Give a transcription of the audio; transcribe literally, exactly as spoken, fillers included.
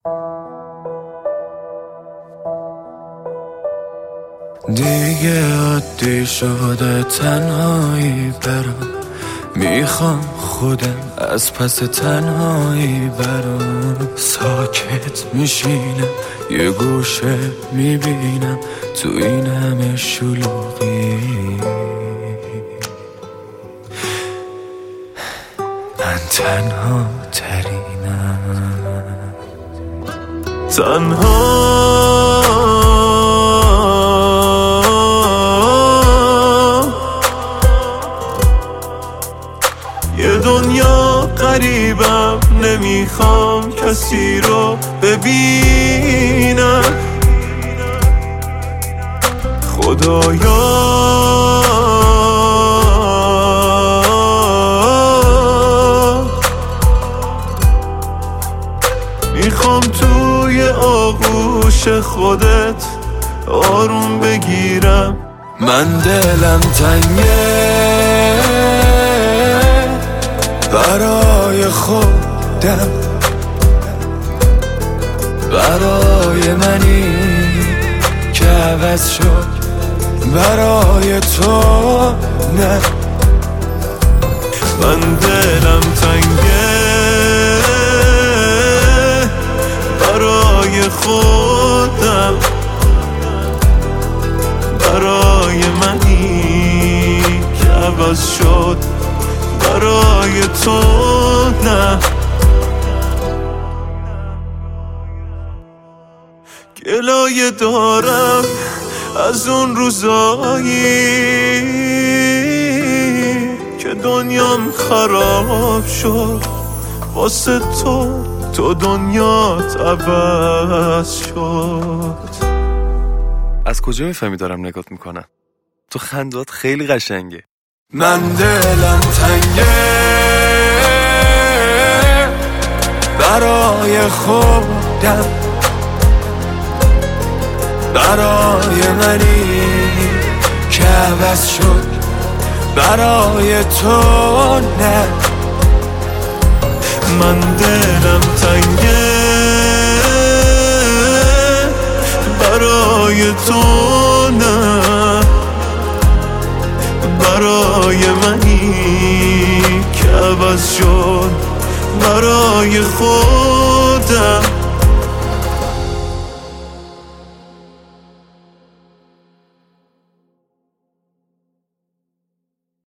دیگه عادی شده تنهایی برام، میخوام خودم از پس تنهایی برام. ساکت میشینم یه گوشه میبینم تو این همه شلوغی من تنها ترینم. تنها یه دنیا غریبم، نمیخوام کسی رو ببینم. خدایا میخوام توی آغوش خودت آروم بگیرم. من دلم تنگه برای خودم، برای منی که عوض شد، برای تو نه. من دلم تنگه برای خودم، برای منی که عوض شد، برای تو نه. گلایه دارم از اون روزایی که دنیام خراب شد واسه تو، تو دنیات عوض شد. از کجا میفهمی دارم نگات میکنم؟ تو خندات خیلی قشنگه. من دلم تنگه برای خودم، برای منی که عوض شد، برای تو نه. من دلم تنگه برای تو نه، برای منی که عوض شد، برای خودم.